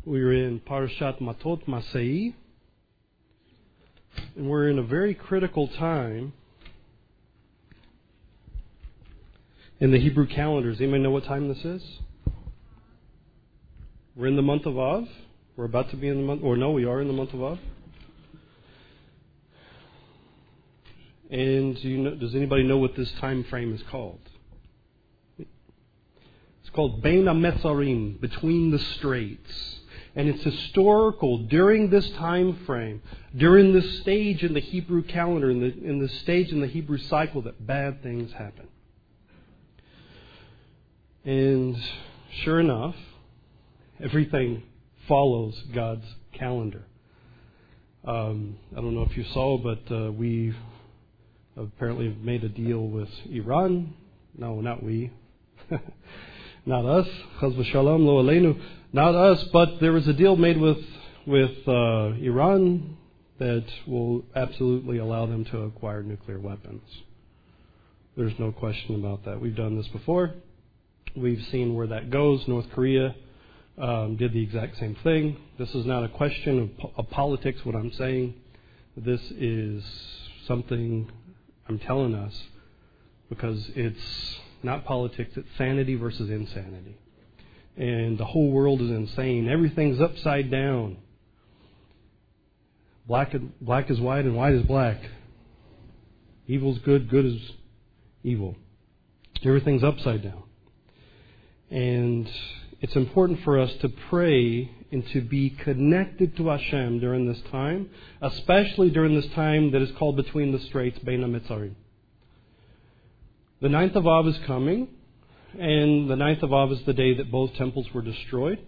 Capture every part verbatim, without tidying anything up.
We're in Parashat Matot Masei, and we're in a very critical time in the Hebrew calendar. Does anybody know what time this is? We're in the month of Av. We're about to be in the month, or no, we are in the month of Av. And do you know, does anybody know what this time frame is called? It's called Bein HaMetzarim, between the straits. And it's historical during this time frame, during this stage in the Hebrew calendar, in the, in the stage in the Hebrew cycle, that bad things happen. And sure enough, everything follows God's calendar. Um, I don't know if you saw, but uh, we apparently have made a deal with Iran. No, not we. Not us. Chaz v'shalom lo aleinu. Not us, but there was a deal made with with uh, Iran that will absolutely allow them to acquire nuclear weapons. There's no question about that. We've done this before. We've seen where that goes. North Korea um, did the exact same thing. This is not a question of, po- of politics, what I'm saying. This is something I'm telling us because it's not politics, it's sanity versus insanity. And the whole world is insane. Everything's upside down. Black, black is white and white is black. Evil's good, good is evil. Everything's upside down. And it's important for us to pray and to be connected to Hashem during this time, especially during this time that is called between the straits, Bein HaMetzarim. The ninth of Av is coming, and the ninth of Av is the day that both temples were destroyed.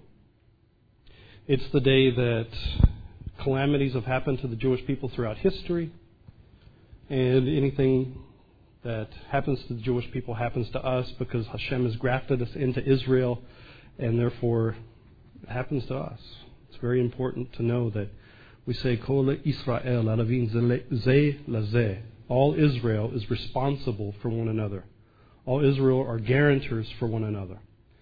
It's the day that calamities have happened to the Jewish people throughout history, and anything that happens to the Jewish people happens to us because Hashem has grafted us into Israel, and therefore it happens to us. It's very important to know that we say, Kol Yisrael alavin zeh lazeh. All Israel is responsible for one another. All Israel are guarantors for one another.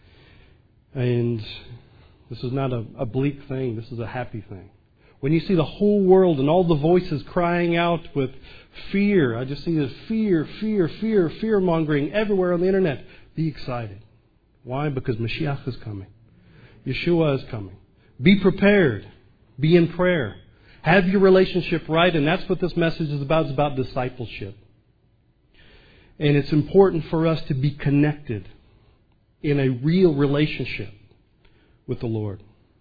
And this is not a, a bleak thing. This is a happy thing. When you see the whole world and all the voices crying out with fear, I just see this fear, fear, fear, fear-mongering everywhere on the internet. Be excited. Why? Because Mashiach is coming. Yeshua is coming. Be prepared. Be in prayer. Have your relationship right, and that's what this message is about. It's about discipleship. And it's important for us to be connected in a real relationship with the Lord.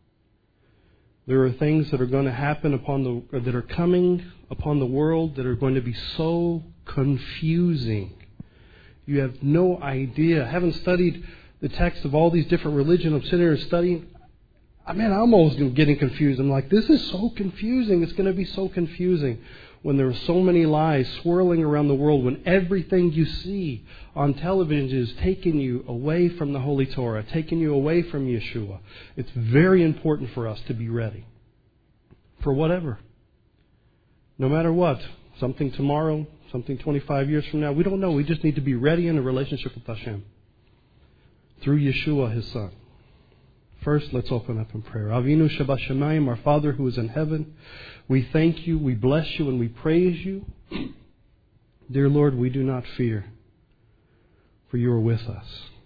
There are things that are going to happen upon the that are coming upon the world that are going to be so confusing. You have no idea. I haven't studied the text of all these different religions. I'm sitting here studying. I mean, I'm almost getting confused. I'm like, this is so confusing. It's going to be so confusing when there are so many lies swirling around the world, when everything you see on television is taking you away from the Holy Torah, taking you away from Yeshua. It's very important for us to be ready for whatever. No matter what. Something tomorrow, something twenty-five years from now. We don't know. We just need to be ready in a relationship with Hashem through Yeshua, His Son. First, let's open up in prayer. Avinu Shabashamayim, our Father who is in heaven, we thank you, we bless you, and we praise you. Dear Lord, we do not fear, for you are with us.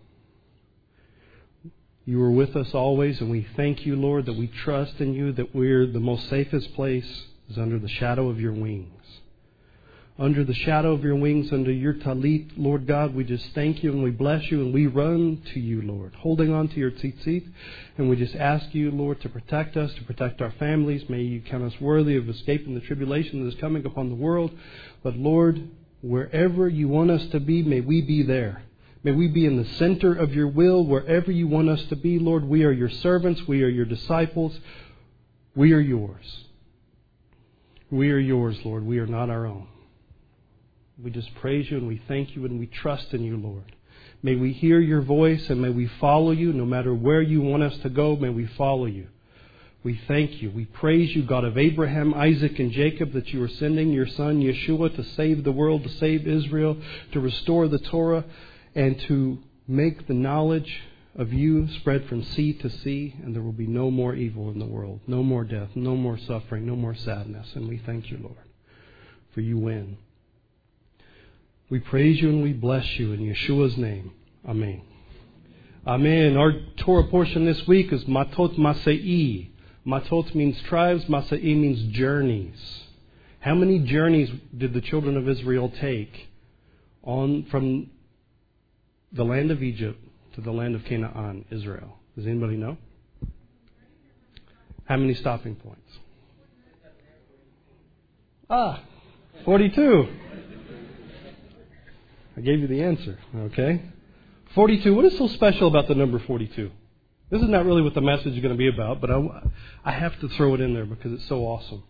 You are with us always, and we thank you, Lord, that we trust in you, that we're the most safest place is under the shadow of your wings. Under the shadow of your wings, under your talit, Lord God, we just thank you and we bless you and we run to you, Lord, holding on to your tzitzit. And we just ask you, Lord, to protect us, to protect our families. May you count us worthy of escaping the tribulation that is coming upon the world. But Lord, wherever you want us to be, may we be there. May we be in the center of your will, wherever you want us to be, Lord. We are your servants. We are your disciples. We are yours. We are yours, Lord. We are not our own. We just praise you and we thank you and we trust in you, Lord. May we hear your voice and may we follow you no matter where you want us to go. May we follow you. We thank you. We praise you, God of Abraham, Isaac, and Jacob, that you are sending your son Yeshua to save the world, to save Israel, to restore the Torah, and to make the knowledge of you spread from sea to sea, and there will be no more evil in the world, no more death, no more suffering, no more sadness. And we thank you, Lord, for you win. We praise you and we bless you in Yeshua's name. Amen. Amen. Our Torah portion this week is Matot Masei. Matot means tribes, Masei means journeys. How many journeys did the children of Israel take on from the land of Egypt to the land of Canaan, Israel? Does anybody know? How many stopping points? Ah, forty-two. I gave you the answer, okay? forty-two. What is so special about the number forty-two? This is not really what the message is going to be about, but I, I have to throw it in there because it's so awesome.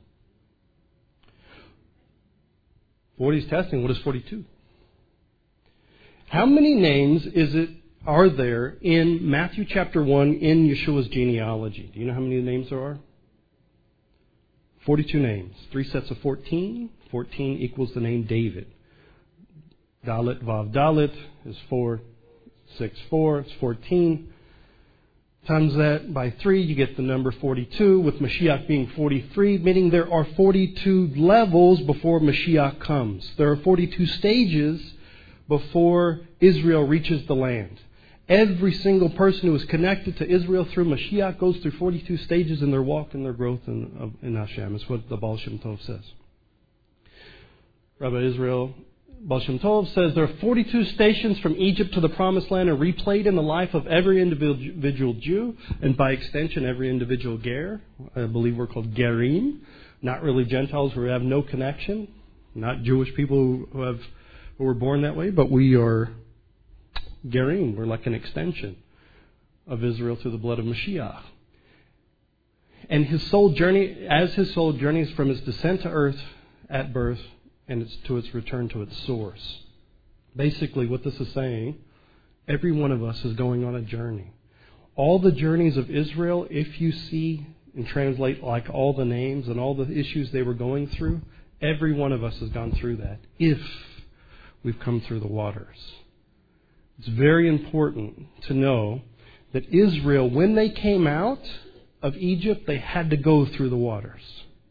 forty is testing. What is forty-two? How many names is it are there in Matthew chapter one in Yeshua's genealogy? Do you know how many names there are? forty-two names. Three sets of fourteen. fourteen equals the name David. Dalet Vav Dalet is four, six, four. It's fourteen. Times that by three, you get the number forty-two, with Mashiach being forty-three, meaning there are forty-two levels before Mashiach comes. There are forty-two stages before Israel reaches the land. Every single person who is connected to Israel through Mashiach goes through forty-two stages in their walk and their growth in, in Hashem. It's what the Baal Shem Tov says. Rabbi Israel Baal Shem Tov says there are forty-two stations from Egypt to the Promised Land are replayed in the life of every individual Jew, and by extension every individual Ger. I believe we're called Gerim, not really Gentiles who have no connection, not Jewish people who have who were born that way, but we are Gerim. We're like an extension of Israel through the blood of Mashiach. And his soul journey, as his soul journeys from his descent to earth at birth, and it's to its return to its source. Basically, what this is saying, every one of us is going on a journey. All the journeys of Israel, if you see and translate like all the names and all the issues they were going through, every one of us has gone through that, if we've come through the waters. It's very important to know that Israel, when they came out of Egypt, they had to go through the waters.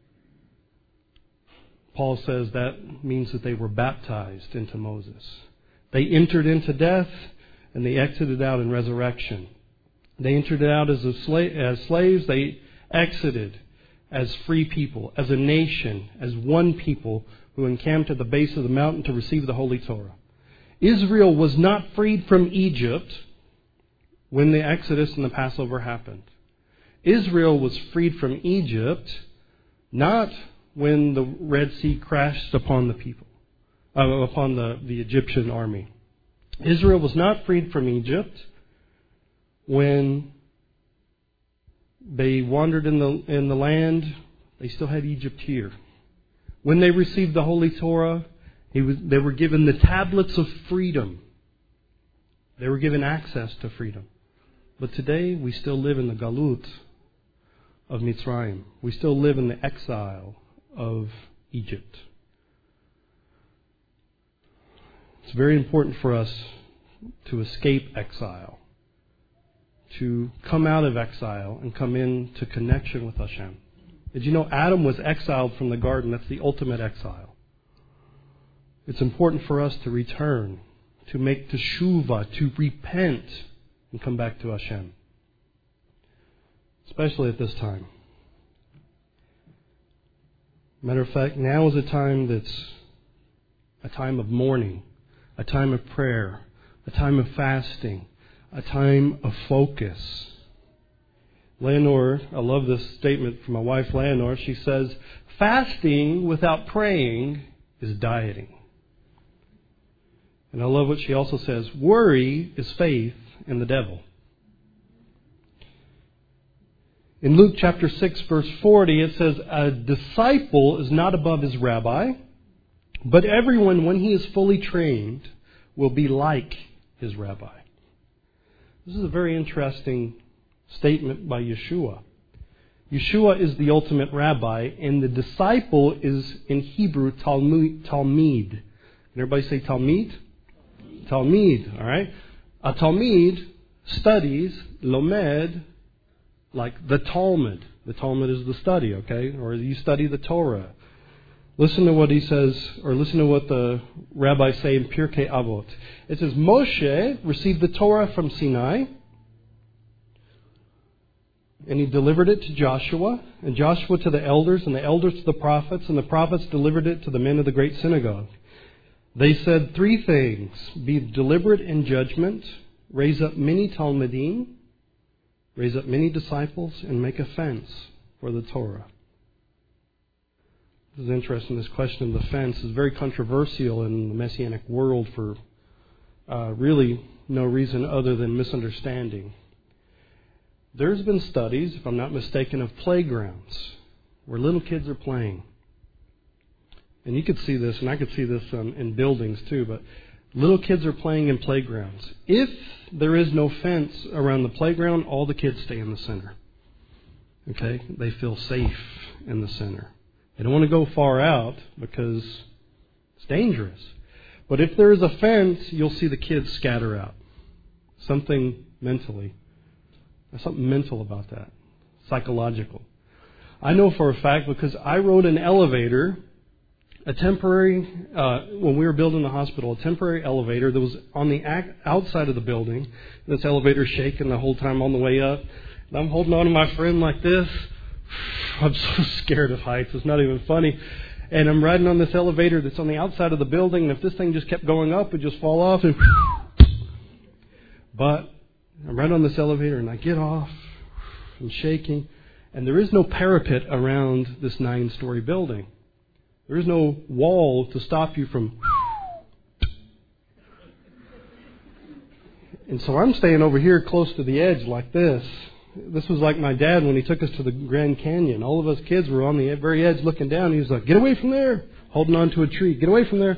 Paul says that means that they were baptized into Moses. They entered into death and they exited out in resurrection. They entered out as, a sla- as slaves. They exited as free people, as a nation, as one people who encamped at the base of the mountain to receive the Holy Torah. Israel was not freed from Egypt when the Exodus and the Passover happened. Israel was freed from Egypt not when the Red Sea crashed upon the people, uh, upon the, the Egyptian army. Israel was not freed from Egypt when they wandered in the in the land. They still had Egypt here. When they received the Holy Torah, he was, they were given the tablets of freedom. They were given access to freedom. But today we still live in the galut of Mitzrayim. We still live in the exile of Egypt. It's very important for us to escape exile, to come out of exile and come into connection with Hashem. Did you know Adam was exiled from the garden? That's the ultimate exile. It's important for us to return, to make teshuvah, to repent and come back to Hashem, especially at this time. Matter of fact, now is a time that's a time of mourning, a time of prayer, a time of fasting, a time of focus. Leonore, I love this statement from my wife Leonore. She says, fasting without praying is dieting. And I love what she also says, worry is faith in the devil. In Luke chapter six, verse forty, it says, a disciple is not above his rabbi, but everyone, when he is fully trained, will be like his rabbi. This is a very interesting statement by Yeshua. Yeshua is the ultimate rabbi, and the disciple is, in Hebrew, Talmud. Talmid. Can everybody say Talmid? Talmid, all right? A Talmid studies, lomed, like the Talmud. The Talmud is the study, okay? Or you study the Torah. Listen to what he says, or listen to what the rabbis say in Pirkei Avot. It says, Moshe received the Torah from Sinai, and he delivered it to Joshua, and Joshua to the elders, and the elders to the prophets, and the prophets delivered it to the men of the great synagogue. They said three things: be deliberate in judgment, raise up many Talmudim, raise up many disciples, and make a fence for the Torah. This is interesting. This question of the fence is very controversial in the Messianic world for uh, really no reason other than misunderstanding. There's been studies, if I'm not mistaken, of playgrounds where little kids are playing. And you could see this, and I could see this um, in buildings too, but little kids are playing in playgrounds. If there is no fence around the playground, all the kids stay in the center. Okay? They feel safe in the center. They don't want to go far out because it's dangerous. But if there is a fence, you'll see the kids scatter out. Something mentally. There's something mental about that. Psychological. I know for a fact because I rode an elevator, a temporary, uh, when we were building the hospital, a temporary elevator that was on the ac- outside of the building. This elevator shaking the whole time on the way up. And I'm holding on to my friend like this. I'm so scared of heights. It's not even funny. And I'm riding on this elevator that's on the outside of the building. And if this thing just kept going up, it'd just fall off. And but I'm right on this elevator, and I get off. I'm shaking. And there is no parapet around this nine-story building. There is no wall to stop you from... And so I'm staying over here close to the edge like this. This was like my dad when he took us to the Grand Canyon. All of us kids were on the very edge looking down. He was like, get away from there. Holding on to a tree. Get away from there.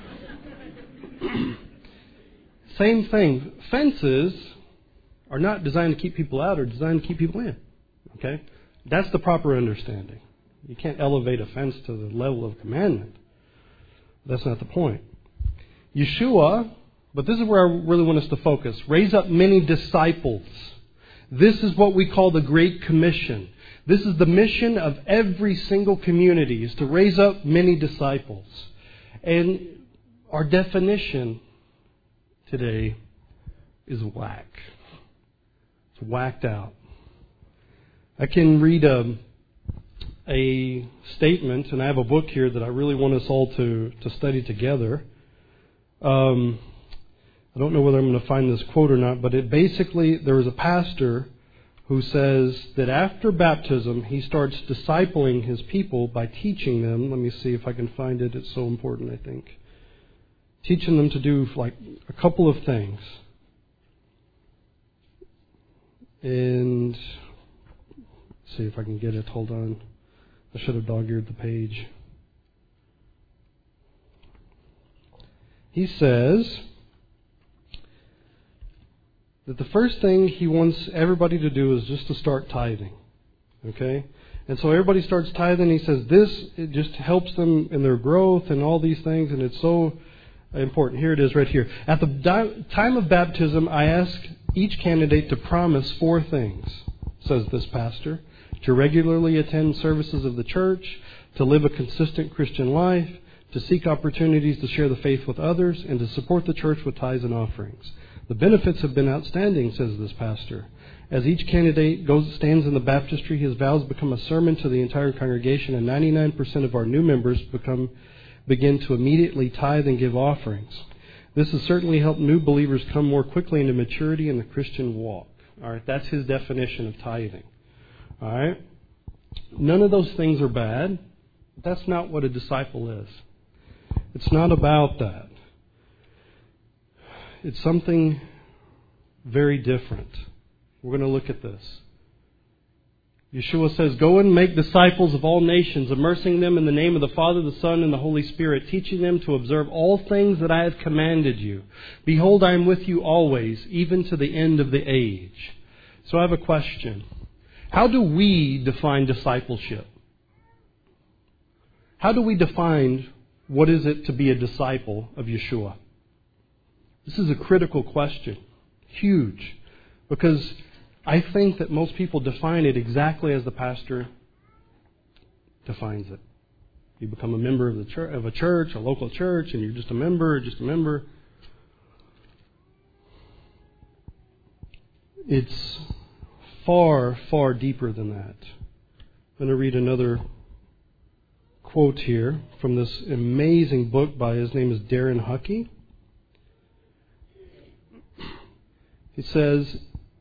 Same thing. Fences are not designed to keep people out. They're designed to keep people in. Okay? That's the proper understanding. You can't elevate a fence to the level of commandment. That's not the point. Yeshua, but this is where I really want us to focus. Raise up many disciples. This is what we call the Great Commission. This is the mission of every single community, is to raise up many disciples. And our definition today is whack. It's whacked out. I can read a, a statement, and I have a book here that I really want us all to, to study together. Um, I don't know whether I'm going to find this quote or not, but it basically, there was a pastor who says that after baptism, he starts discipling his people by teaching them. Let me see if I can find it. It's so important, I think. Teaching them to do like a couple of things. And let's see if I can get it. Hold on. I should have dog-eared the page. He says that the first thing he wants everybody to do is just to start tithing. Okay? And so everybody starts tithing. He says this, it just helps them in their growth and all these things, and it's so important. Here it is right here. At the di- time of baptism, I ask each candidate to promise four things, says this pastor: to regularly attend services of the church, to live a consistent Christian life, to seek opportunities to share the faith with others, and to support the church with tithes and offerings. The benefits have been outstanding, says this pastor. As each candidate goes stands in the baptistry, his vows become a sermon to the entire congregation, and ninety-nine percent of our new members become begin to immediately tithe and give offerings. This has certainly helped new believers come more quickly into maturity in the Christian walk. All right, that's his definition of tithing. All right? None of those things are bad. That's not what a disciple is. It's not about that. It's something very different. We're going to look at this. Yeshua says, go and make disciples of all nations, immersing them in the name of the Father, the Son, and the Holy Spirit, teaching them to observe all things that I have commanded you. Behold, I am with you always, even to the end of the age. So I have a question. How do we define discipleship? How do we define what is it to be a disciple of Yeshua? This is a critical question. Huge. Because I think that most people define it exactly as the pastor defines it. You become a member of the church, of a church, a local church, and you're just a member, just a member. It's far, far deeper than that. I'm going to read another quote here from this amazing book by, his name is Darren Huckey. He says,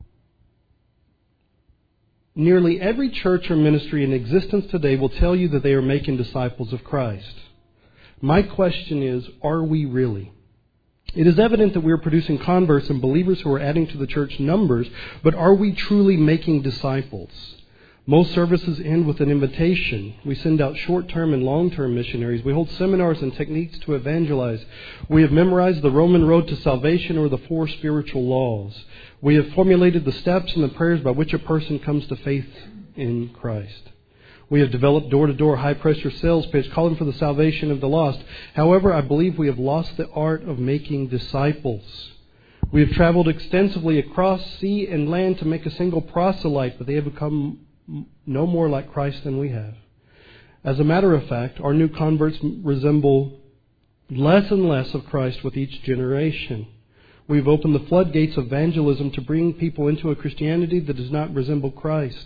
nearly every church or ministry in existence today will tell you that they are making disciples of Christ. My question is, are we really? It is evident that we are producing converts and believers who are adding to the church numbers, but are we truly making disciples? Most services end with an invitation. We send out short-term and long-term missionaries. We hold seminars and techniques to evangelize. We have memorized the Roman road to salvation or the four spiritual laws. We have formulated the steps and the prayers by which a person comes to faith in Christ. We have developed door-to-door high-pressure sales pitch calling for the salvation of the lost. However, I believe we have lost the art of making disciples. We have traveled extensively across sea and land to make a single proselyte, but they have become no more like Christ than we have. As a matter of fact, our new converts resemble less and less of Christ with each generation. We've opened the floodgates of evangelism to bring people into a Christianity that does not resemble Christ.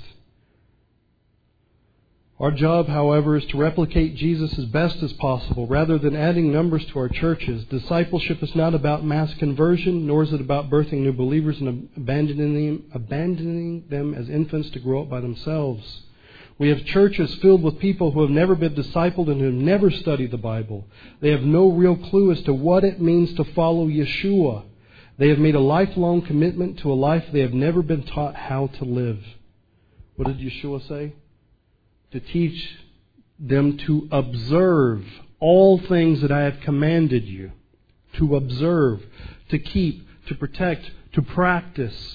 Our job, however, is to replicate Jesus as best as possible, rather than adding numbers to our churches. Discipleship is not about mass conversion, nor is it about birthing new believers and abandoning them, abandoning them as infants to grow up by themselves. We have churches filled with people who have never been discipled and who have never studied the Bible. They have no real clue as to what it means to follow Yeshua. They have made a lifelong commitment to a life they have never been taught how to live. What did Yeshua say? To teach them to observe all things that I have commanded you. To observe, to keep, to protect, to practice.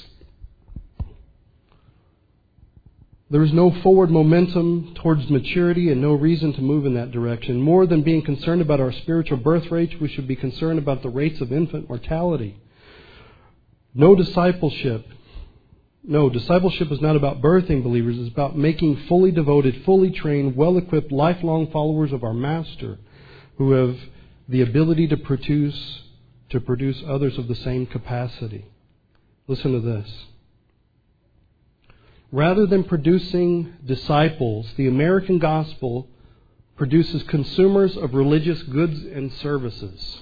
There is no forward momentum towards maturity and no reason to move in that direction. More than being concerned about our spiritual birth rates, we should be concerned about the rates of infant mortality. No discipleship. No, discipleship is not about birthing believers. It's about making fully devoted, fully trained, well-equipped, lifelong followers of our Master who have the ability to produce, to produce others of the same capacity. Listen to this. Rather than producing disciples, the American gospel produces consumers of religious goods and services.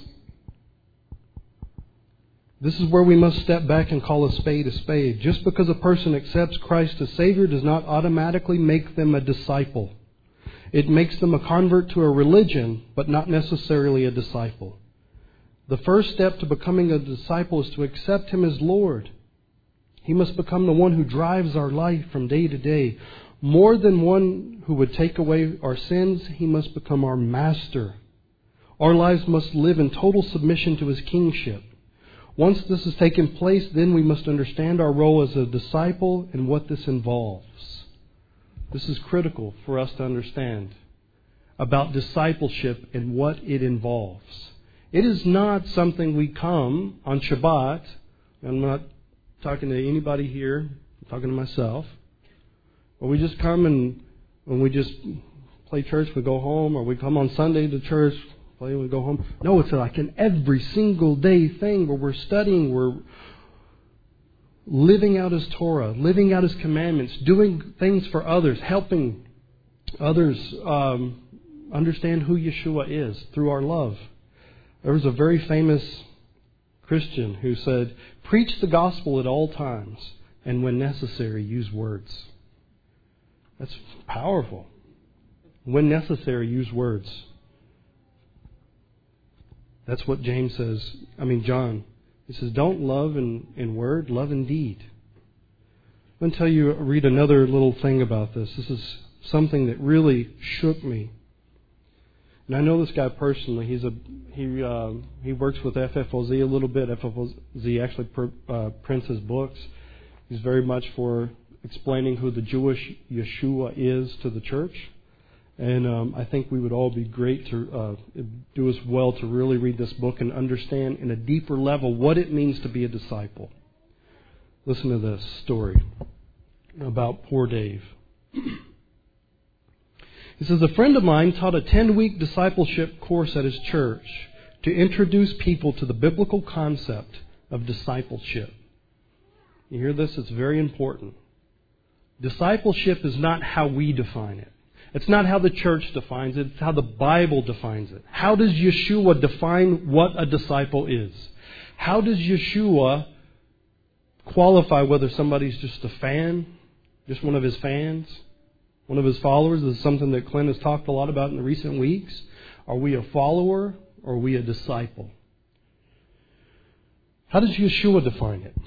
This is where we must step back and call a spade a spade. Just because a person accepts Christ as Savior does not automatically make them a disciple. It makes them a convert to a religion, but not necessarily a disciple. The first step to becoming a disciple is to accept Him as Lord. He must become the one who drives our life from day to day. More than one who would take away our sins, He must become our Master. Our lives must live in total submission to His kingship. Once this has taken place, then we must understand our role as a disciple and what this involves. This is critical for us to understand about discipleship and what it involves. It is not something we come on Shabbat. I'm not talking to anybody here. I'm talking to myself. Or we just come and when we just play church, we go home. Or we come on Sunday to church, play, we go home. No, it's like an every single day thing where we're studying, we're living out His Torah, living out His commandments, doing things for others, helping others um, understand who Yeshua is through our love. There was a very famous Christian who said, preach the gospel at all times, and when necessary, use words. That's powerful. When necessary, use words. That's what James says. I mean, John. He says, don't love in, in word, love in deed. I'm going to tell you, read another little thing about this. This is something that really shook me. And I know this guy personally. He's a he uh, he works with F F O Z a little bit. F F O Z actually per, uh, prints his books. He's very much for explaining who the Jewish Yeshua is to the church. And um, I think we would all be great to uh, do us well to really read this book and understand in a deeper level what it means to be a disciple. Listen to this story about poor Dave. He says, a friend of mine taught a ten-week discipleship course at his church to introduce people to the biblical concept of discipleship. You hear this? It's very important. Discipleship is not how we define it. It's not how the church defines it. It's how the Bible defines it. How does Yeshua define what a disciple is? How does Yeshua qualify whether somebody's just a fan, just one of his fans, one of his followers? This is something that Clint has talked a lot about in the recent weeks. Are we a follower or are we a disciple? How does Yeshua define it?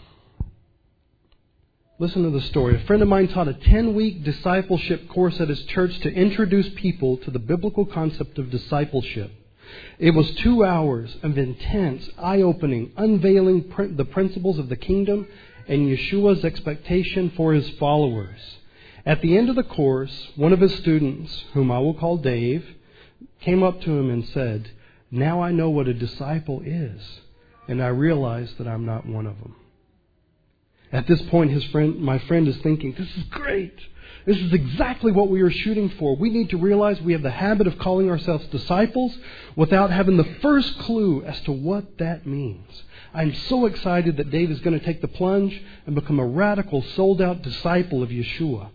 Listen to the story. A friend of mine taught a ten-week discipleship course at his church to introduce people to the biblical concept of discipleship. It was two hours of intense, eye-opening, unveiling pr- the principles of the kingdom and Yeshua's expectation for his followers. At the end of the course, one of his students, whom I will call Dave, came up to him and said, "Now I know what a disciple is, and I realize that I'm not one of them." At this point, his friend, my friend is thinking, this is great. This is exactly what we are shooting for. We need to realize we have the habit of calling ourselves disciples without having the first clue as to what that means. I'm so excited that Dave is going to take the plunge and become a radical, sold-out disciple of Yeshua.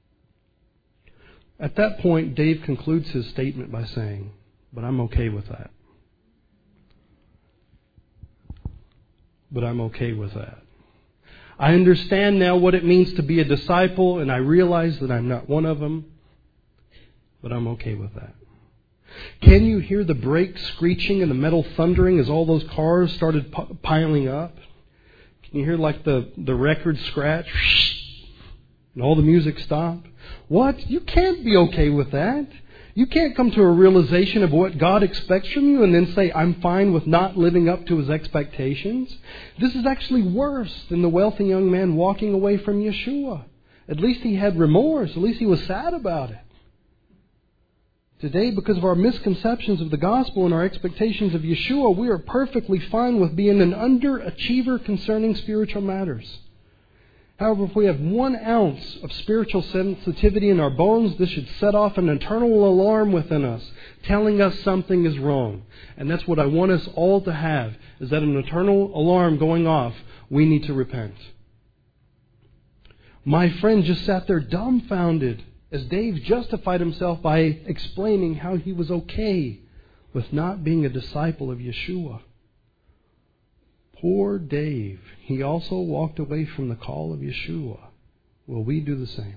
At that point, Dave concludes his statement by saying, "But I'm okay with that. But I'm okay with that. I understand now what it means to be a disciple, and I realize that I'm not one of them, but I'm okay with that." Can you hear the brakes screeching and the metal thundering as all those cars started p- piling up? Can you hear like the, the record scratch and all the music stop? What? You can't be okay with that. You can't come to a realization of what God expects from you and then say, "I'm fine with not living up to His expectations." This is actually worse than the wealthy young man walking away from Yeshua. At least he had remorse. At least he was sad about it. Today, because of our misconceptions of the gospel and our expectations of Yeshua, we are perfectly fine with being an underachiever concerning spiritual matters. However, if we have one ounce of spiritual sensitivity in our bones, this should set off an internal alarm within us, telling us something is wrong. And that's what I want us all to have, is that an internal alarm going off. We need to repent. My friend just sat there dumbfounded as Dave justified himself by explaining how he was okay with not being a disciple of Yeshua. Poor Dave. He also walked away from the call of Yeshua. Will we do the same?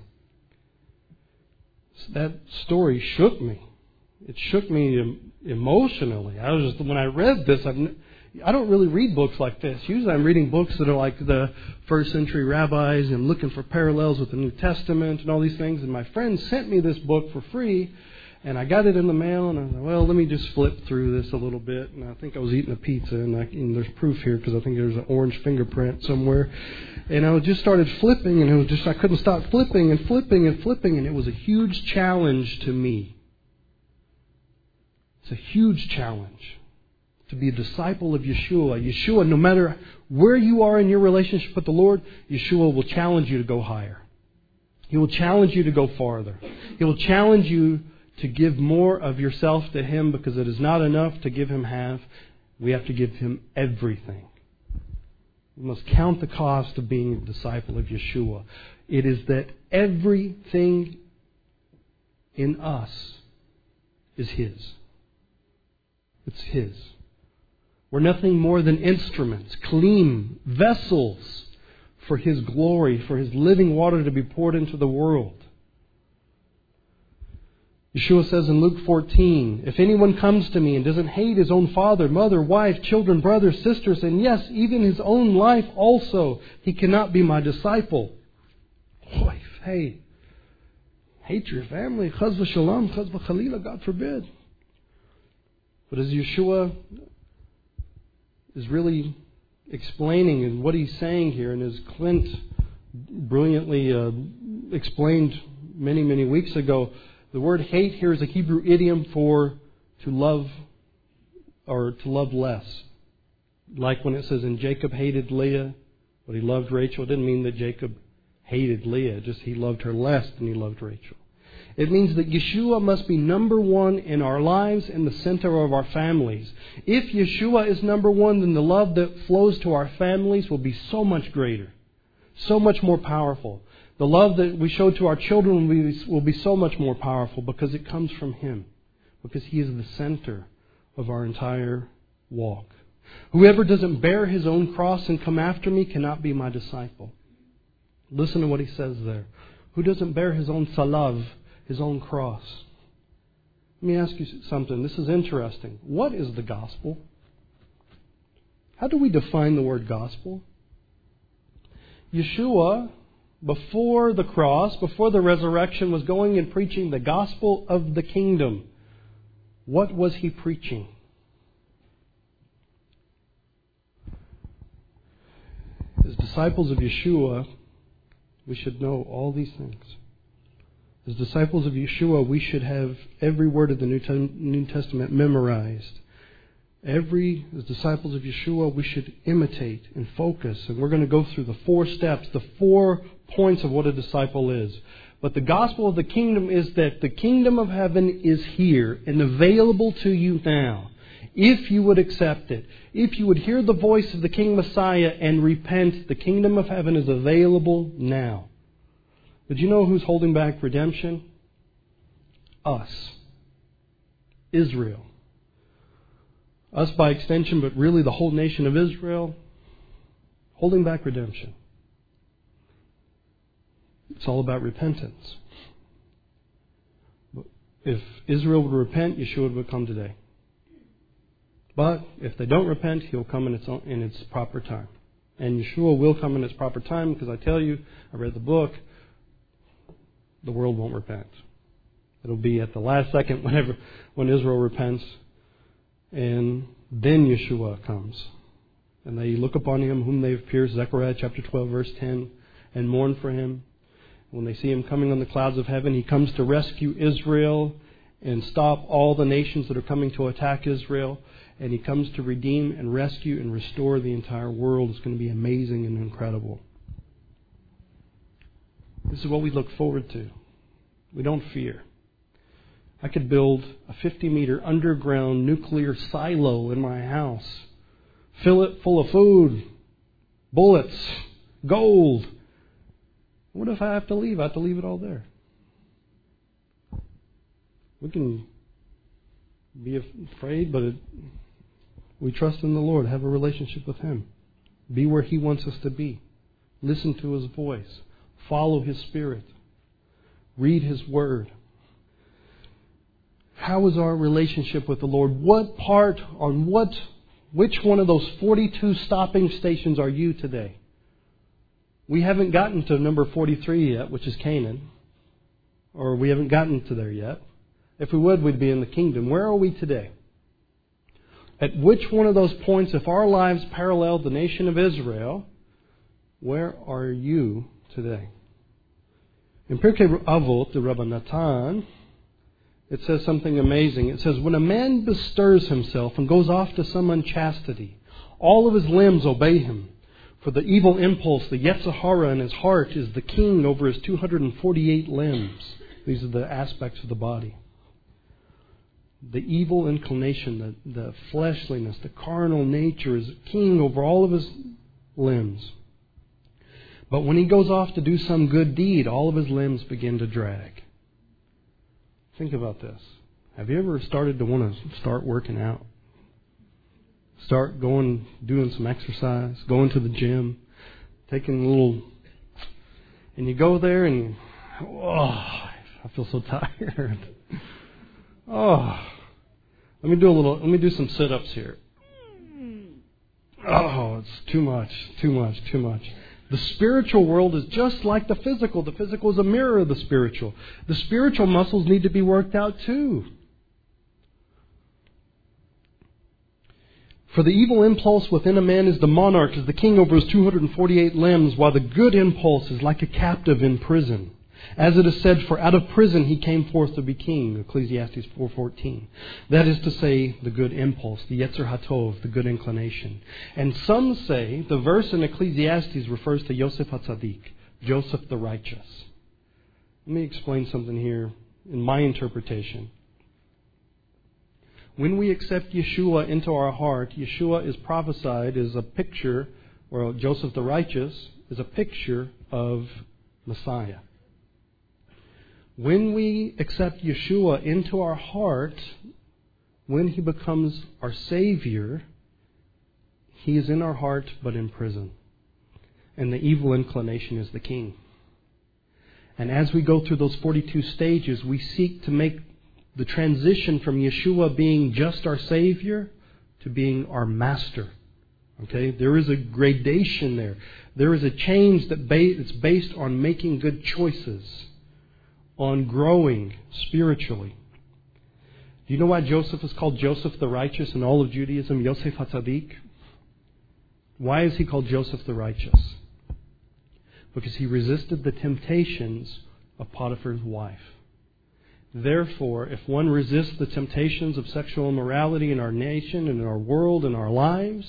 That story shook me. It shook me emotionally. I was just, when I read this, I've, I don't really read books like this. Usually I'm reading books that are like the first century rabbis and looking for parallels with the New Testament and all these things. And my friend sent me this book for free. And I got it in the mail, and I thought, well, let me just flip through this a little bit. And I think I was eating a pizza, and, I, and there's proof here because I think there's an orange fingerprint somewhere. And I just started flipping, and it was just I couldn't stop flipping and flipping and flipping, and it was a huge challenge to me. It's a huge challenge to be a disciple of Yeshua. Yeshua, no matter where you are in your relationship with the Lord, Yeshua will challenge you to go higher. He will challenge you to go farther. He will challenge you to give more of yourself to Him, because it is not enough to give Him half. We have to give Him everything. We must count the cost of being a disciple of Yeshua. It is that everything in us is His. It's His. We're nothing more than instruments, clean vessels for His glory, for His living water to be poured into the world. Yeshua says in Luke fourteen, "If anyone comes to me and doesn't hate his own father, mother, wife, children, brothers, sisters, and yes, even his own life also, he cannot be my disciple." Boy, hey, hate your family, chas v'shalom, chas v'chalila, God forbid. But as Yeshua is really explaining and what He's saying here, and as Clint brilliantly uh, explained many, many weeks ago, the word hate here is a Hebrew idiom for to love or to love less. Like when it says, "And Jacob hated Leah But he loved Rachel. It didn't mean that Jacob hated Leah, just he loved her less than he loved Rachel. It means that Yeshua must be number one in our lives and the center of our families. If Yeshua is number one, then the love that flows to our families will be so much greater, so much more powerful. The love that we show to our children will be, will be so much more powerful because it comes from Him, because He is the center of our entire walk. Whoever doesn't bear his own cross and come after me cannot be my disciple. Listen to what he says there. Who doesn't bear his own salav, his own cross? Let me ask you something. This is interesting. What is the gospel? How do we define the word gospel? Yeshua, before the cross, before the resurrection, was going and preaching the gospel of the kingdom. What was He preaching? As disciples of Yeshua, we should know all these things. As disciples of Yeshua, we should have every word of the New Testament memorized. Every, as disciples of Yeshua, we should imitate and focus. And we're going to go through the four steps, the four points of what a disciple is. But the gospel of the kingdom is that the kingdom of heaven is here and available to you now. If you would accept it, if you would hear the voice of the King Messiah and repent, the kingdom of heaven is available now. But you know who's holding back redemption? Us. Israel. Us by extension, but really the whole nation of Israel, holding back redemption. It's all about repentance. If Israel would repent, Yeshua would come today. But if they don't repent, He'll come in its own, in its proper time. And Yeshua will come in its proper time, because I tell you, I read the book, the world won't repent. It'll be at the last second whenever when Israel repents, and then Yeshua comes. And they look upon Him whom they have pierced, Zechariah chapter twelve, verse ten, and mourn for Him. When they see Him coming on the clouds of heaven, He comes to rescue Israel and stop all the nations that are coming to attack Israel. And He comes to redeem and rescue and restore the entire world. It's going to be amazing and incredible. This is what we look forward to. We don't fear. I could build a fifty meter underground nuclear silo in my house. Fill it full of food, bullets, gold. What if I have to leave? I have to leave it all there. We can be afraid, but it, we trust in the Lord. Have a relationship with Him. Be where He wants us to be. Listen to His voice. Follow His Spirit. Read His Word. How is our relationship with the Lord? What part, on what, which one of those forty-two stopping stations are you today? We haven't gotten to number forty-three yet, which is Canaan. Or we haven't gotten to there yet. If we would, we'd be in the kingdom. Where are we today? At which one of those points, if our lives paralleled the nation of Israel, where are you today? In Pirkei Avot, the Rabbi Natan, it says something amazing. It says, when a man bestirs himself and goes off to some unchastity, all of his limbs obey him. For the evil impulse, the Yetzer Hara in his heart, is the king over his two hundred forty-eight limbs. These are the aspects of the body. The evil inclination, the, the fleshliness, the carnal nature is king over all of his limbs. But when he goes off to do some good deed, all of his limbs begin to drag. Think about this. Have you ever started to want to start working out? Start going, doing some exercise, going to the gym, taking a little, and you go there and, oh, I feel so tired. Oh, let me do a little, let me do some sit-ups here. Oh, it's too much, too much, too much. The spiritual world is just like the physical. The physical is a mirror of the spiritual. The spiritual muscles need to be worked out too. For the evil impulse within a man is the monarch, is the king over his two hundred forty-eight limbs, while the good impulse is like a captive in prison. As it is said, for out of prison he came forth to be king, Ecclesiastes four fourteen. That is to say, the good impulse, the Yetzer HaTov, the good inclination. And some say the verse in Ecclesiastes refers to Yosef HaTzadik, Joseph the righteous. Let me explain something here in my interpretation. When we accept Yeshua into our heart, Yeshua is prophesied as a picture, or Joseph the righteous is a picture of Messiah. When we accept Yeshua into our heart, when He becomes our Savior, He is in our heart but in prison. And the evil inclination is the king. And as we go through those forty-two stages, we seek to make the transition from Yeshua being just our Savior to being our Master. Okay? There is a gradation there. There is a change that ba- that's based on making good choices, on growing spiritually. Do you know why Joseph is called Joseph the Righteous in all of Judaism, Yosef HaTzadik? Why is he called Joseph the Righteous? Because he resisted the temptations of Potiphar's wife. Therefore, if one resists the temptations of sexual immorality in our nation and in our world and our lives,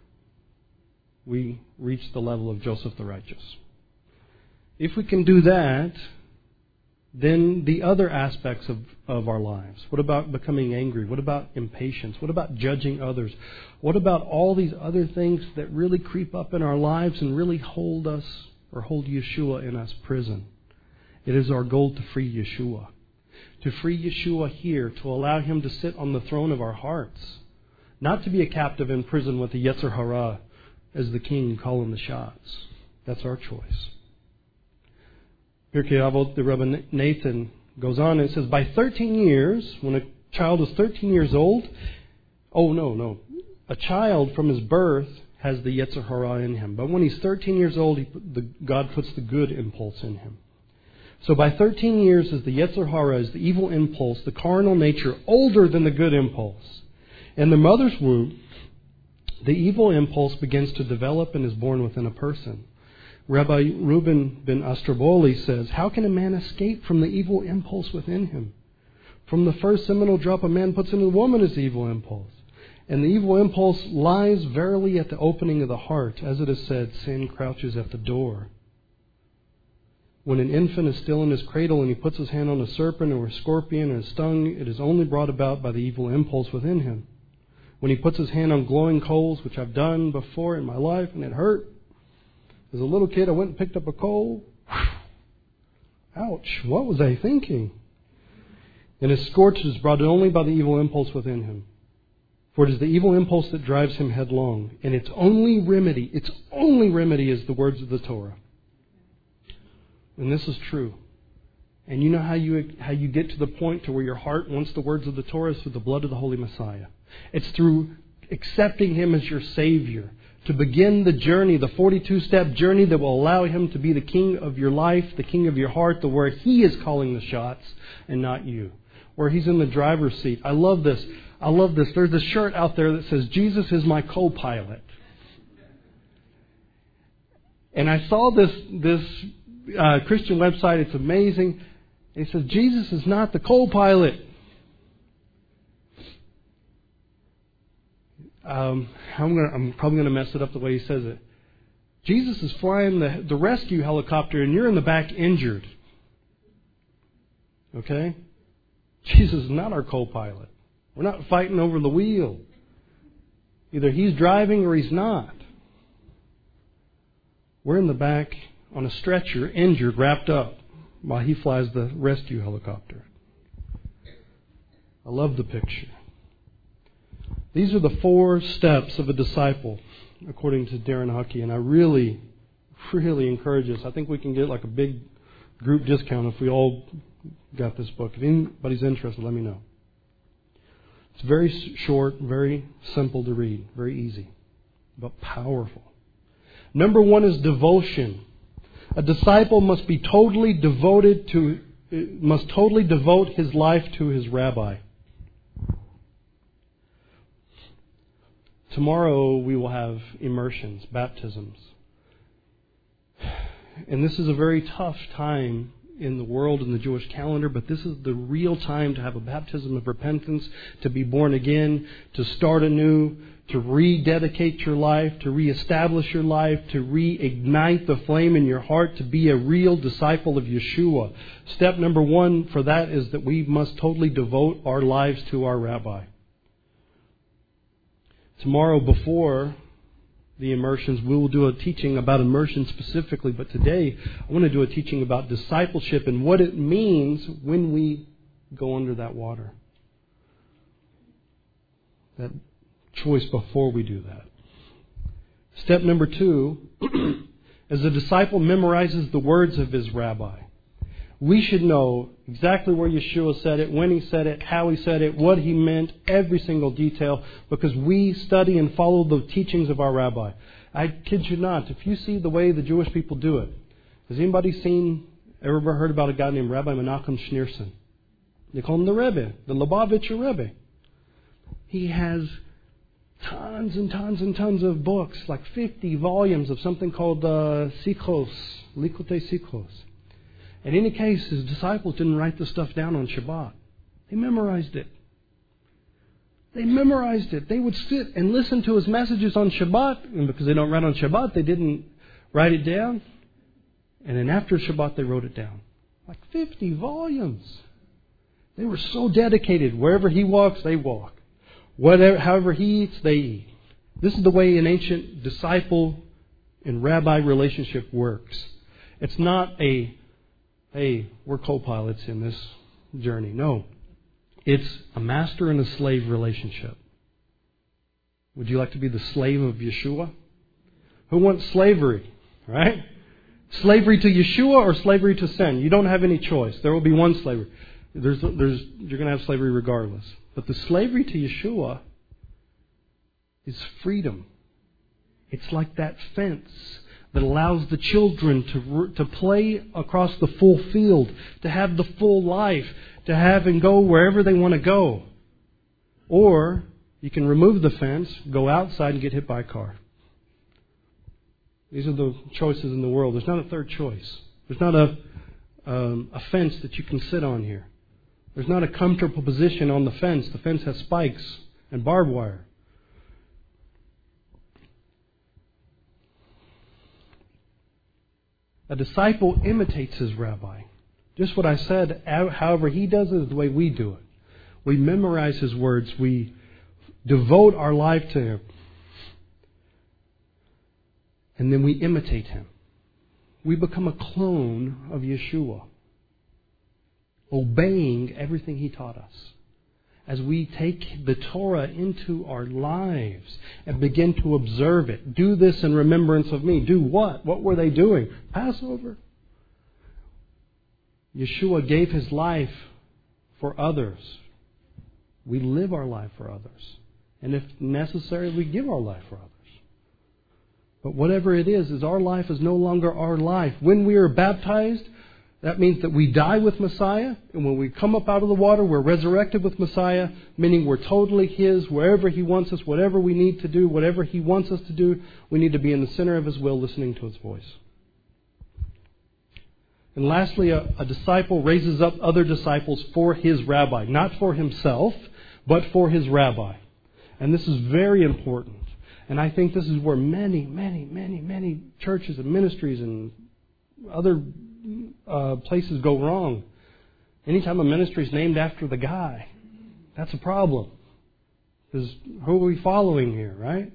we reach the level of Joseph the Righteous. If we can do that, then the other aspects of, of our lives. What about becoming angry? What about impatience? What about judging others? What about all these other things that really creep up in our lives and really hold us or hold Yeshua in us prison? It is our goal to free Yeshua. To free Yeshua here, to allow Him to sit on the throne of our hearts. Not to be a captive in prison with the Yetzer Hara as the king calling the shots. That's our choice. Pirkei Avot, the Rebbe Nathan goes on and says, by thirteen years, when a child is thirteen years old, oh no, no, a child from his birth has the Yetzer Hara in him. But when he's thirteen years old, he, the, God puts the good impulse in him. So by thirteen years is the Yetzer Hara, is the evil impulse, the carnal nature, older than the good impulse. In the mother's womb, the evil impulse begins to develop and is born within a person. Rabbi Reuben ben Astroboli says, how can a man escape from the evil impulse within him? From the first seminal drop a man puts into the woman is the evil impulse. And the evil impulse lies verily at the opening of the heart. As it is said, sin crouches at the door. When an infant is still in his cradle and he puts his hand on a serpent or a scorpion and is stung, it is only brought about by the evil impulse within him. When he puts his hand on glowing coals, which I've done before in my life, and it hurt. As a little kid, I went and picked up a coal. Ouch, what was I thinking? And his scorch is brought only by the evil impulse within him. For it is the evil impulse that drives him headlong. And its only remedy, its only remedy is the words of the Torah. And this is true. And you know how you how you get to the point to where your heart wants the words of the Torah is through the blood of the Holy Messiah. It's through accepting Him as your Savior. To begin the journey, the forty-two step journey that will allow Him to be the King of your life, the King of your heart, the where He is calling the shots and not you. Where He's in the driver's seat. I love this. I love this. There's a shirt out there that says, Jesus is my co-pilot. And I saw this this uh, Christian website. It's amazing. It says, Jesus is not the co-pilot. Um, I'm, gonna, I'm probably going to mess it up the way he says it. Jesus is flying the, the rescue helicopter and you're in the back injured. Okay? Jesus is not our co-pilot. We're not fighting over the wheel. Either He's driving or He's not. We're in the back on a stretcher, injured, wrapped up, while He flies the rescue helicopter. I love the picture. These are the four steps of a disciple, according to Darren Huckey, and I really, really encourage us. I think we can get like a big group discount if we all got this book. If anybody's interested, let me know. It's very short, very simple to read, very easy, but powerful. Number one is devotion. A disciple must be totally devoted to, must totally devote his life to his rabbi. Tomorrow we will have immersions, baptisms. And this is a very tough time in the world in the Jewish calendar, but this is the real time to have a baptism of repentance, to be born again, to start anew, to rededicate your life, to reestablish your life, to reignite the flame in your heart, to be a real disciple of Yeshua. Step number one for that is that we must totally devote our lives to our rabbi. Tomorrow, before the immersions, we will do a teaching about immersion specifically, but today I want to do a teaching about discipleship and what it means when we go under that water. That choice before we do that. Step number two, as a disciple memorizes the words of his rabbi. We should know exactly where Yeshua said it, when he said it, how he said it, what he meant, every single detail, because we study and follow the teachings of our rabbi. I kid you not, if you see the way the Jewish people do it, has anybody seen, ever heard about a guy named Rabbi Menachem Schneerson? They call him the Rebbe, the Lubavitcher Rebbe. He has tons and tons and tons of books, like fifty volumes of something called uh, Sikhos, Likutei Sikhos. In any case, his disciples didn't write the stuff down on Shabbat. They memorized it. They memorized it. They would sit and listen to his messages on Shabbat, and because they don't write on Shabbat, they didn't write it down. And then after Shabbat, they wrote it down. Like fifty volumes. They were so dedicated. Wherever he walks, they walk. Whatever, however he eats, they eat. This is the way an ancient disciple and rabbi relationship works. It's not a, hey, we're co-pilots in this journey. No. It's a master and a slave relationship. Would you like to be the slave of Yeshua? Who wants slavery? Right? Slavery to Yeshua or slavery to sin? You don't have any choice. There will be one slavery. There's, there's, you're going to have slavery regardless. But the slavery to Yeshua is freedom. It's like that fence that allows the children to to play across the full field, to have the full life, to have and go wherever they want to go. Or you can remove the fence, go outside and get hit by a car. These are the choices in the world. There's not a third choice. There's not a um, a fence that you can sit on here. There's not a comfortable position on the fence. The fence has spikes and barbed wire. A disciple imitates his rabbi. Just what I said, however he does it is the way we do it. We memorize his words. We devote our life to him. And then we imitate him. We become a clone of Yeshua, obeying everything he taught us. As we take the Torah into our lives and begin to observe it. Do this in remembrance of me. Do what? What were they doing? Passover. Yeshua gave his life for others. We live our life for others. And if necessary, we give our life for others. But whatever it is, is our life is no longer our life. When we are baptized, that means that we die with Messiah, and when we come up out of the water, we're resurrected with Messiah, meaning we're totally His, wherever He wants us, whatever we need to do, whatever He wants us to do, we need to be in the center of His will, listening to His voice. And lastly, a, a disciple raises up other disciples for his rabbi, not for himself, but for his rabbi. And this is very important. And I think this is where many, many, many, many churches and ministries and other uh, places go wrong. Anytime a ministry is named after the guy, that's a problem. Because who are we following here, right?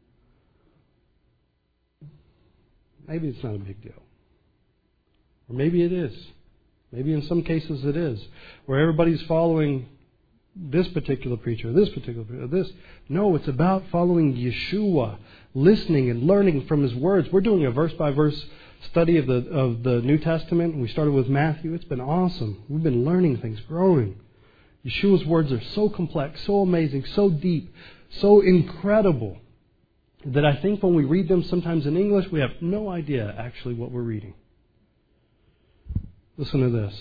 Maybe it's not a big deal. Or maybe it is. Maybe in some cases it is. Where everybody's following this particular preacher, this particular preacher, this. No, it's about following Yeshua, listening and learning from His words. We're doing a verse-by-verse study of the of the New Testament. We started with Matthew. It's been awesome. We've been learning things, growing. Yeshua's words are so complex, so amazing, so deep, so incredible, that I think when we read them sometimes in English, we have no idea actually what we're reading. Listen to this.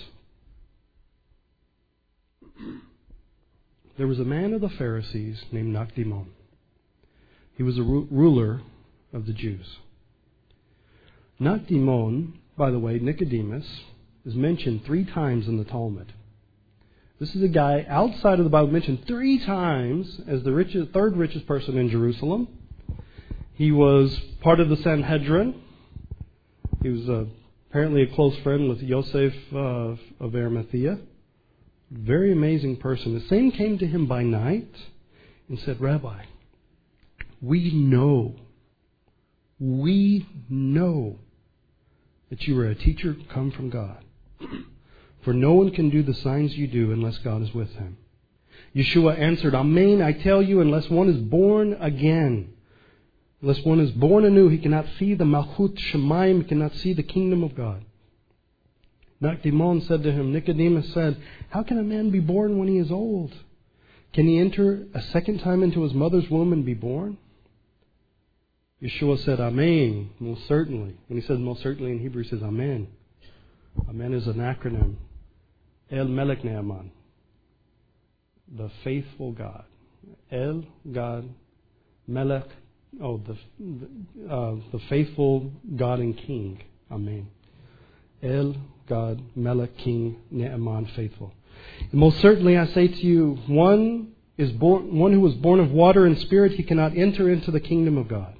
There was a man of the Pharisees named Nakdimon. He was a ru- ruler of the Jews. Nakdimon, by the way, Nicodemus, is mentioned three times in the Talmud. This is a guy outside of the Bible mentioned three times as the richest, third richest person in Jerusalem. He was part of the Sanhedrin. He was uh, apparently a close friend with Yosef uh, of Arimathea. Very amazing person. The same came to him by night and said, Rabbi, we know, we know that you are a teacher come from God. For no one can do the signs you do unless God is with him. Yeshua answered, Amen, I tell you, unless one is born again, unless one is born anew, he cannot see the Malchut Shemaim, he cannot see the kingdom of God. Nakdimon said to him, Nicodemus said, how can a man be born when he is old? Can he enter a second time into his mother's womb and be born? Yeshua said, Amen, most certainly. When he says most certainly in Hebrew, he says Amen. Amen is an acronym. El Melech Ne'aman. The faithful God. El, God, Melech, oh, the, uh, the faithful God and King. Amen. El, God, Melech, King, Ne'aman, faithful. And most certainly I say to you, one is born, one who was born of water and spirit, he cannot enter into the kingdom of God.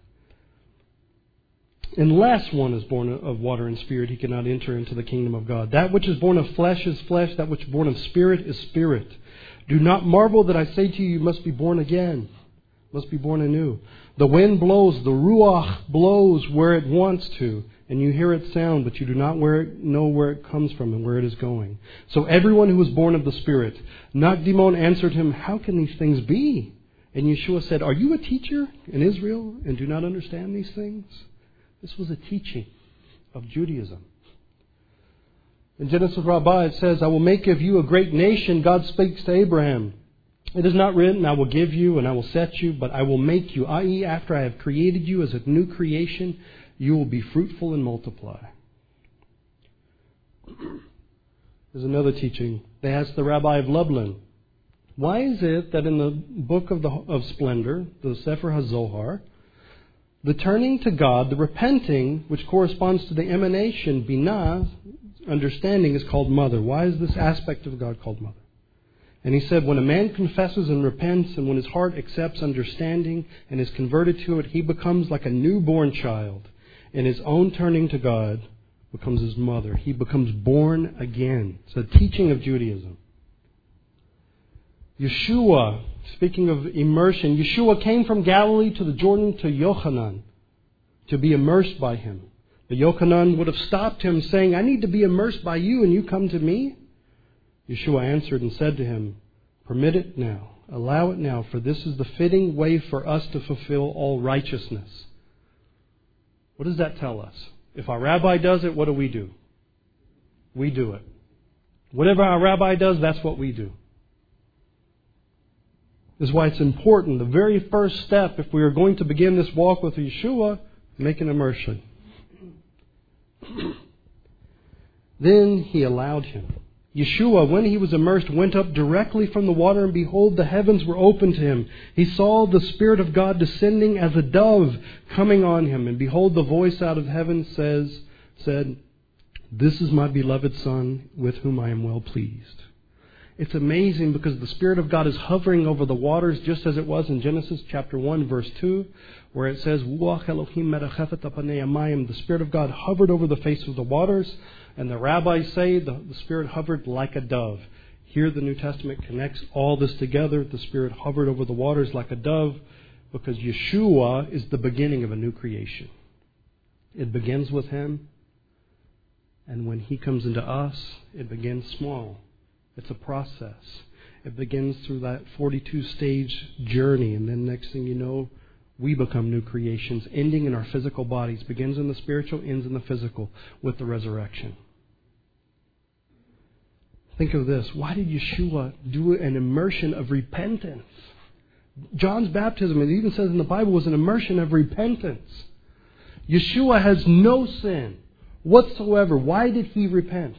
Unless one is born of water and spirit, he cannot enter into the kingdom of God. That which is born of flesh is flesh, that which is born of spirit is spirit. Do not marvel that I say to you, you must be born again, must be born anew. The wind blows, the ruach blows where it wants to, and you hear its sound, but you do not know where it comes from and where it is going. So everyone who was born of the Spirit. Nakdimon answered him, how can these things be? And Yeshua said, are you a teacher in Israel and do not understand these things? This was a teaching of Judaism. In Genesis Rabbah it says, I will make of you a great nation. God speaks to Abraham. It is not written, I will give you and I will set you, but I will make you, that is, after I have created you as a new creation, you will be fruitful and multiply. There's another teaching. They asked the Rabbi of Lublin, why is it that in the book of, the, of Splendor, the Sefer HaZohar, the turning to God, the repenting, which corresponds to the emanation, binah, understanding, is called mother. Why is this aspect of God called mother? And he said, when a man confesses and repents, and when his heart accepts understanding and is converted to it, he becomes like a newborn child. And his own turning to God becomes his mother. He becomes born again. It's a teaching of Judaism. Yeshua, speaking of immersion, Yeshua came from Galilee to the Jordan to Yochanan to be immersed by him. But Yochanan would have stopped him saying, I need to be immersed by you and you come to me? Yeshua answered and said to him, permit it now, allow it now, for this is the fitting way for us to fulfill all righteousness. What does that tell us? If our rabbi does it, what do we do? We do it. Whatever our rabbi does, that's what we do. This is why it's important. The very first step, if we are going to begin this walk with Yeshua, make an immersion. Then he allowed him. Yeshua, when he was immersed, went up directly from the water, and behold, the heavens were opened to him. He saw the Spirit of God descending as a dove coming on him. And behold, the voice out of heaven says, said, this is my beloved Son, with whom I am well pleased. It's amazing because the Spirit of God is hovering over the waters, just as it was in Genesis chapter one, verse two, where it says, Ruach Elohim merachefet apanei hamayim. The Spirit of God hovered over the face of the waters, and the rabbis say the, the Spirit hovered like a dove. Here the New Testament connects all this together. The Spirit hovered over the waters like a dove because Yeshua is the beginning of a new creation. It begins with Him, and when He comes into us, it begins small. It's a process. It begins through that forty-two stage journey, and then next thing you know, we become new creations, ending in our physical bodies. Begins in the spiritual, ends in the physical with the resurrection. Think of this. Why did Yeshua do an immersion of repentance? John's baptism, it even says in the Bible, was an immersion of repentance. Yeshua has no sin whatsoever. Why did He repent?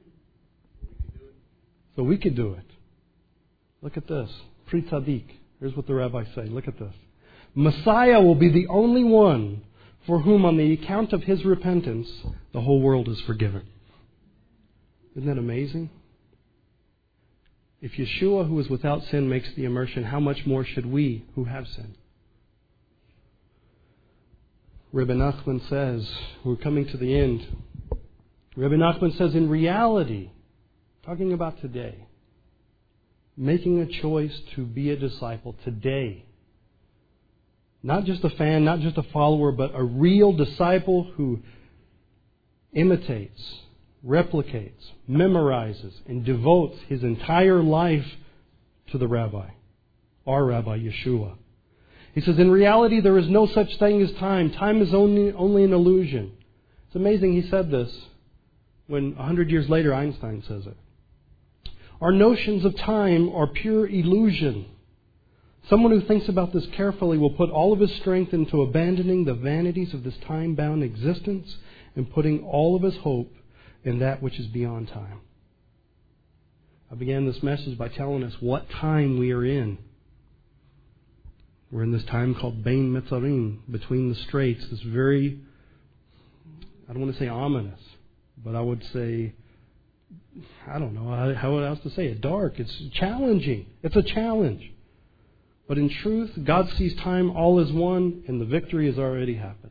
So we could do it. Look at this. Pri Tzaddik. Here's what the rabbis say. Look at this. Messiah will be the only one for whom, on the account of His repentance, the whole world is forgiven. Isn't that amazing? If Yeshua, who is without sin, makes the immersion, how much more should we who have sin? Rebbe Nachman says, we're coming to the end. Rebbe Nachman says, in reality, talking about today, making a choice to be a disciple today, not just a fan, not just a follower, but a real disciple who imitates, replicates, memorizes, and devotes his entire life to the Rabbi, our Rabbi Yeshua. He says, in reality, there is no such thing as time. Time is only, only an illusion. It's amazing he said this when a hundred years later Einstein says it. Our notions of time are pure illusion. Someone who thinks about this carefully will put all of his strength into abandoning the vanities of this time-bound existence and putting all of his hope in that which is beyond time. I began this message by telling us what time we are in. We're in this time called Bein Mitzarim, between the straits. This very, I don't want to say ominous, but I would say, I don't know how, how else to say it. Dark. It's challenging. It's a challenge. But in truth, God sees time all as one, and the victory has already happened.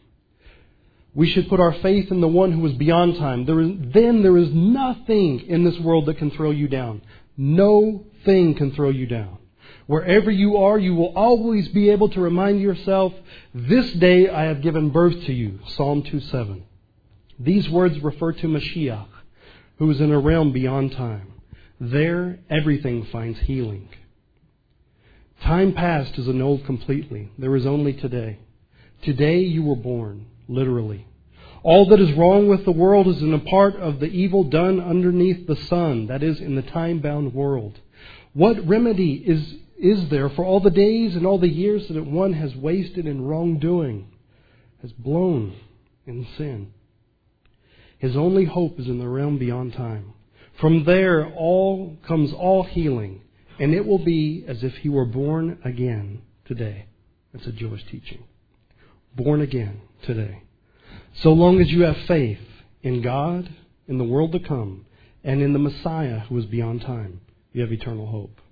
We should put our faith in the one who is beyond time. There is, then there is nothing in this world that can throw you down. No thing can throw you down. Wherever you are, you will always be able to remind yourself, this day I have given birth to you. Psalm two seven. These words refer to Mashiach, who is in a realm beyond time. There, everything finds healing. Time past is annulled completely. There is only today. Today you were born, literally. All that is wrong with the world is in a part of the evil done underneath the sun, that is, in the time-bound world. What remedy is is there for all the days and all the years that one has wasted in wrongdoing, has blown in sin? His only hope is in the realm beyond time. From there all comes all healing, and it will be as if he were born again today. That's a Jewish teaching. Born again today. So long as you have faith in God, in the world to come, and in the Messiah who is beyond time, you have eternal hope.